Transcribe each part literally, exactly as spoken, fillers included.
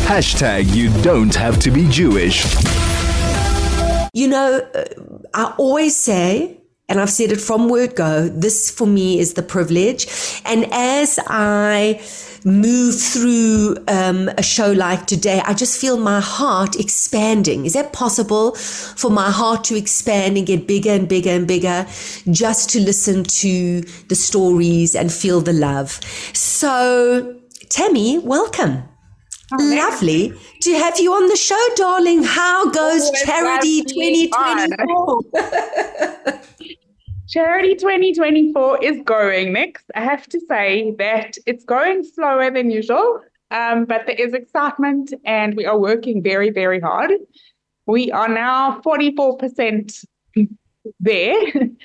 Hashtag you don't have to be Jewish. You know, uh, I always say, and I've said it from word go, this for me is the privilege. And as I move through um, a show like today, I just feel my heart expanding. Is that possible for my heart to expand and get bigger and bigger and bigger just to listen to the stories and feel the love? So, Tammy, welcome. Oh, lovely to have you on the show, darling. How goes oh, Charity twenty twenty-four? Charity twenty twenty-four is going, Nix. I have to say that it's going slower than usual, um, but there is excitement and we are working very, very hard. We are now forty-four percent there.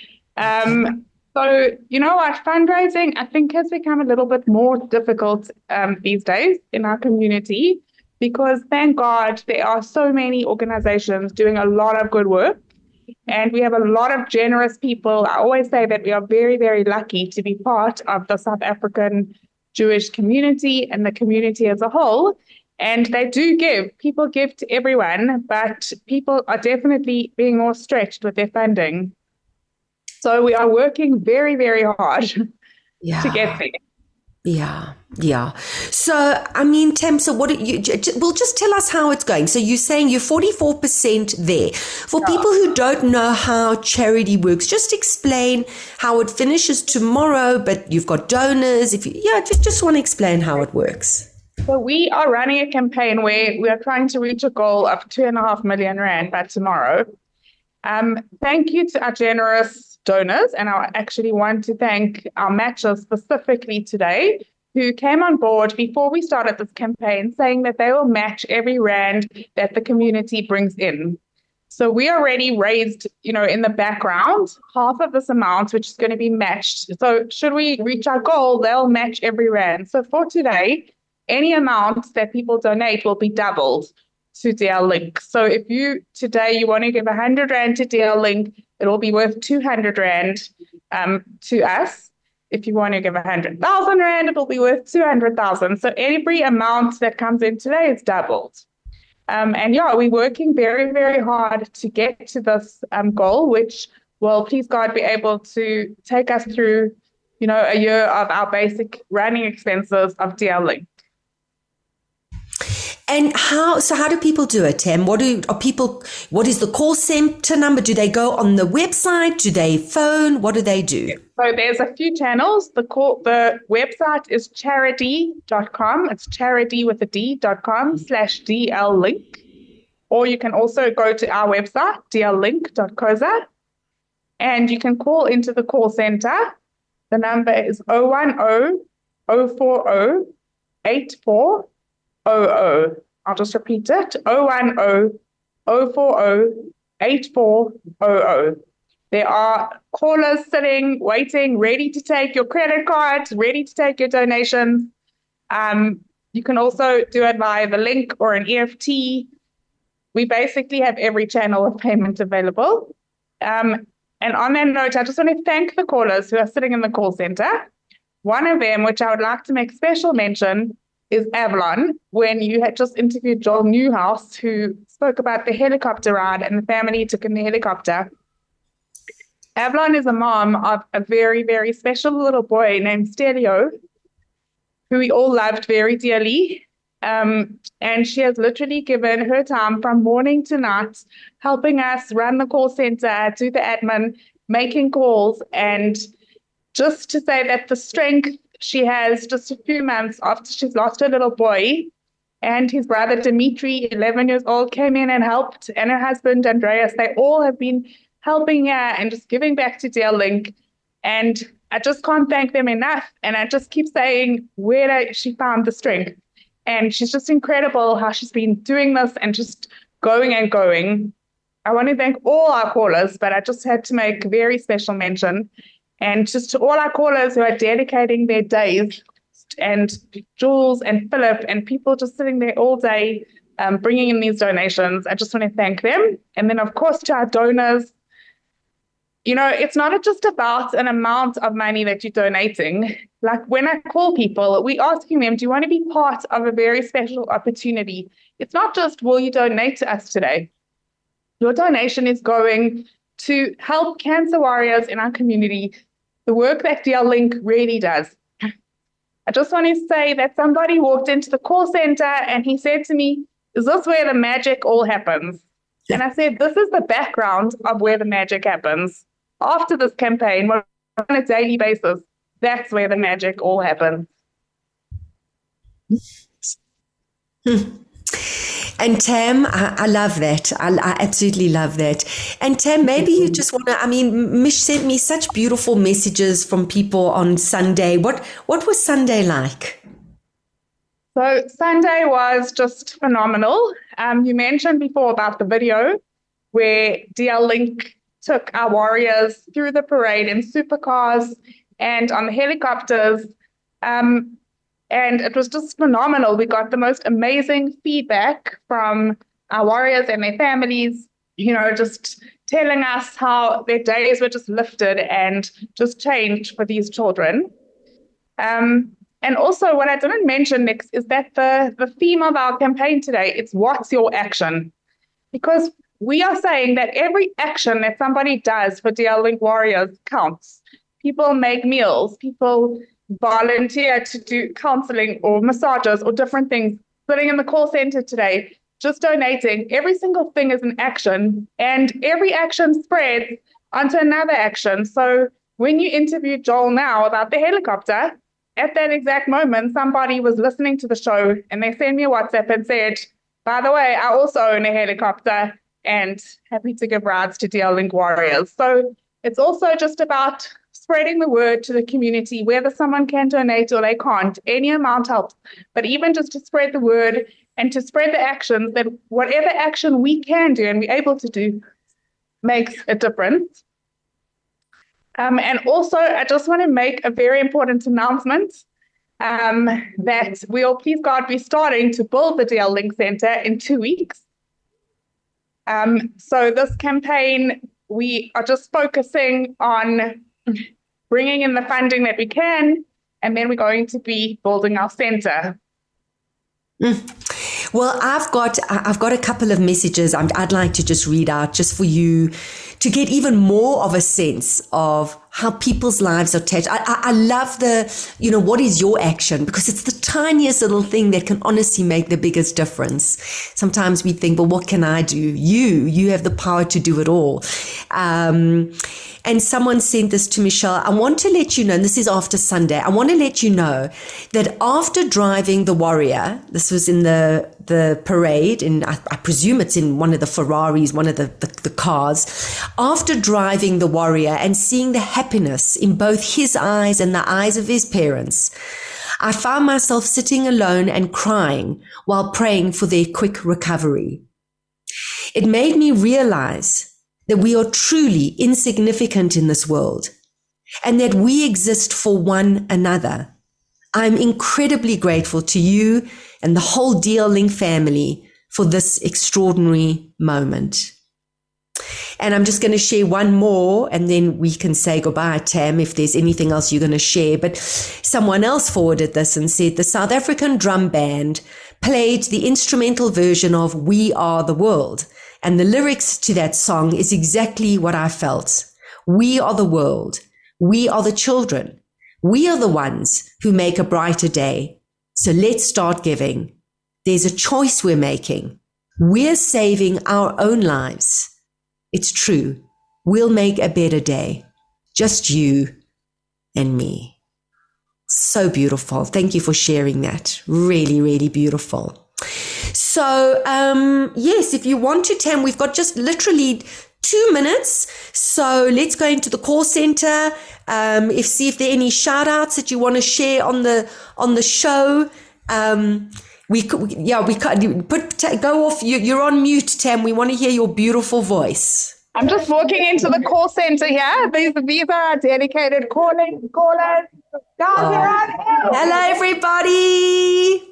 um, so, you know what, fundraising, I think, has become a little bit more difficult um, these days in our community because, thank God, there are so many organizations doing a lot of good work. And we have a lot of generous people. I always say that we are very, very lucky to be part of the South African Jewish community and the community as a whole. And they do give. People give to everyone, but people are definitely being more stretched with their funding. So we are working very, very hard yeah. to get there. Yeah, yeah. So, I mean, Tam, so what you, well, just tell us how it's going. So you're saying you're forty-four percent there. For yeah. people who don't know how charity works, just explain how it finishes tomorrow, but you've got donors. If you, yeah, just, just want to explain how it works. So we are running a campaign where we are trying to reach a goal of two and a half million rand by tomorrow. Um, thank you to our generous donors, and I actually want to thank our matchers specifically today who came on board before we started this campaign saying that they will match every rand that the community brings in. So we already raised, you know, in the background, half of this amount, which is going to be matched. So should we reach our goal, they'll match every rand. So for today, any amount that people donate will be doubled to D L Link. So if you today you want to give one hundred rand to D L Link, it will be worth two hundred rand um, to us. If you want to give one hundred thousand rand, it will be worth two hundred thousand. So every amount that comes in today is doubled. Um, and yeah, we're working very, very hard to get to this um, goal, which will, please God, be able to take us through, you know, a year of our basic running expenses of D L Link. And how, so how do people do it, Tam? What do, are people, what is the call center number? Do they go on the website? Do they phone? What do they do? So there's a few channels. The call, the website is charity dot com. It's charity with a D dot com slash D L Link. Or you can also go to our website, d l link dot c o z a, and you can call into the call center. The number is zero one zero, zero four zero, eight four zero zero. I'll just repeat it. zero one zero, zero four zero, eight four zero zero. There are callers sitting, waiting, ready to take your credit cards, ready to take your donations. Um, you can also do it via the link or an E F T. We basically have every channel of payment available. Um, and on that note, I just want to thank the callers who are sitting in the call center. One of them, which I would like to make special mention, is Avalon, when you had just interviewed Joel Newhouse, who spoke about the helicopter ride and the family he took in the helicopter. Avalon is a mom of a very, very special little boy named Stelio, who we all loved very dearly. Um, and she has literally given her time from morning to night, helping us run the call center, do the admin, making calls, and just to say that the strength she has just a few months after she's lost her little boy, and his brother Dimitri, eleven years old, came in and helped, and her husband Andreas, they all have been helping her and just giving back to D L Link. And I just can't thank them enough. And I just keep saying where she found the strength. And she's just incredible how she's been doing this and just going and going. I want to thank all our callers, but I just had to make a very special mention. And just to all our callers who are dedicating their days, and Jules and Philip and people just sitting there all day um, bringing in these donations, I just want to thank them. And then, of course, to our donors, you know, it's not just about an amount of money that you're donating. Like when I call people, we asking them, do you want to be part of a very special opportunity? It's not just, will you donate to us today? Your donation is going to help cancer warriors in our community, the work that D L Link really does. I just want to say that somebody walked into the call center and he said to me, is this where the magic all happens? Yeah. And I said, this is the background of where the magic happens. After this campaign, on a daily basis, that's where the magic all happens. And Tam, I, I love that. I, I absolutely love that. And Tam, maybe you just want to, I mean, Mish sent me such beautiful messages from people on Sunday. What, what was Sunday like? So Sunday was just phenomenal. Um, you mentioned before about the video where D L Link took our warriors through the parade in supercars and on the helicopters. Um, and it was just phenomenal. We got the most amazing feedback from our warriors and their families, you know, just telling us how their days were just lifted and just changed for these children. Um, and also what I didn't mention, Nix, is that the, the theme of our campaign today, it's what's your action? Because we are saying that every action that somebody does for D L Link warriors counts. People make meals, people volunteer to do counseling or massages or different things, sitting in the call center today, just donating. Every single thing is an action, and every action spreads onto another action. So when you interviewed Joel now about the helicopter, at that exact moment, somebody was listening to the show and they sent me a WhatsApp and said, by the way, I also own a helicopter and happy to give rides to D L Link warriors. So it's also just about spreading the word to the community, whether someone can donate or they can't. Any amount helps. But even just to spread the word and to spread the actions, that whatever action we can do and we're able to do makes a difference. Um, and also, I just want to make a very important announcement um, that we'll, please God, be starting to build the D L Link Center in two weeks. Um, so this campaign, we are just focusing on bringing in the funding that we can, and then we're going to be building our center. Mm. Well, I've got I've got a couple of messages I'm, I'd like to just read out just for you to get even more of a sense of how people's lives are touched. I, I, I love the, you know, what is your action? Because it's the tiniest little thing that can honestly make the biggest difference. Sometimes we think, well, what can I do? You, you have the power to do it all. Um, and someone sent this to Michelle. I want to let you know, and this is after Sunday, I want to let you know that after driving the Warrior, this was in the, the parade, and I, I presume it's in one of the Ferraris, one of the, the, the cars, after driving the Warrior and seeing the happiness in both his eyes and the eyes of his parents, I found myself sitting alone and crying while praying for their quick recovery. It made me realize that we are truly insignificant in this world and that we exist for one another. I'm incredibly grateful to you and the whole D L Link family for this extraordinary moment. And I'm just going to share one more and then we can say goodbye, Tam, if there's anything else you're going to share. But someone else forwarded this and said the South African drum band played the instrumental version of We Are the World. And the lyrics to that song is exactly what I felt. We are the world. We are the children. We are the ones who make a brighter day. So let's start giving. There's a choice we're making. We're saving our own lives. It's true. We'll make a better day. Just you and me. So beautiful. Thank you for sharing that. Really, really beautiful. So, um, yes, if you want to, Tam, we've got just literally two minutes. So let's go into the call center. Um, if see if there are any shout outs that you want to share on the, on the show. Um, we could, yeah, we could put, go off. You, you're on mute, Tam. We want to hear your beautiful voice. I'm just walking into the call center here. These, these are our dedicated calling, callers. Guys, oh. you're on air. Hello, everybody.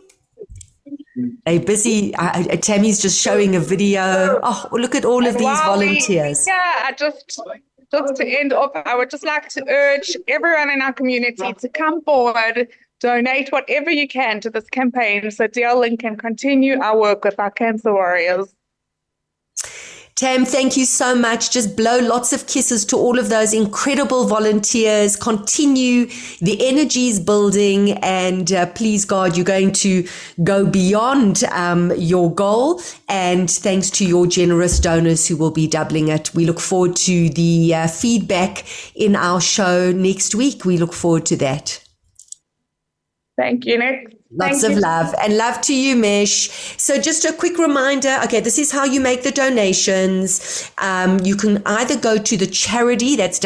They're busy. Uh, Tammy's just showing a video. Oh, look at all of these volunteers. We, yeah, I just just to end off, I would just like to urge everyone in our community to come forward, donate whatever you can to this campaign so D L Link can continue our work with our cancer warriors. Tam, thank you so much. Just blow lots of kisses to all of those incredible volunteers. Continue. The energy is building, and uh, please, God, you're going to go beyond um, your goal. And thanks to your generous donors who will be doubling it. We look forward to the uh, feedback in our show next week. We look forward to that. Thank you, Nick. Lots Thank of you. love, and love to you, Mish. So just a quick reminder. Okay, this is how you make the donations. Um, you can either go to the charity, that's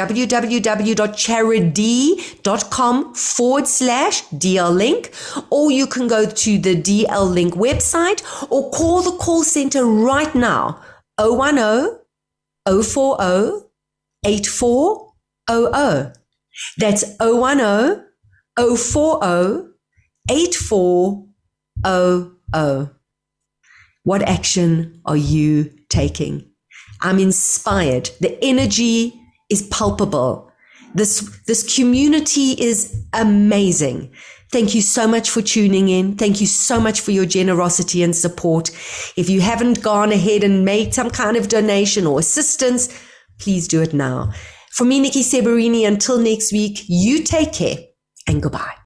www.charity.com forward slash DL Link, or you can go to the D L Link website or call the call center right now, oh one oh, oh four oh, eight four oh oh. That's oh one oh, oh four oh, eight four oh oh. What action are you taking? I'm inspired. The energy is palpable. This, this community is amazing. Thank you so much for tuning in. Thank you so much for your generosity and support. If you haven't gone ahead and made some kind of donation or assistance, please do it now. For me, Nikki Seberini, until next week, you take care and goodbye.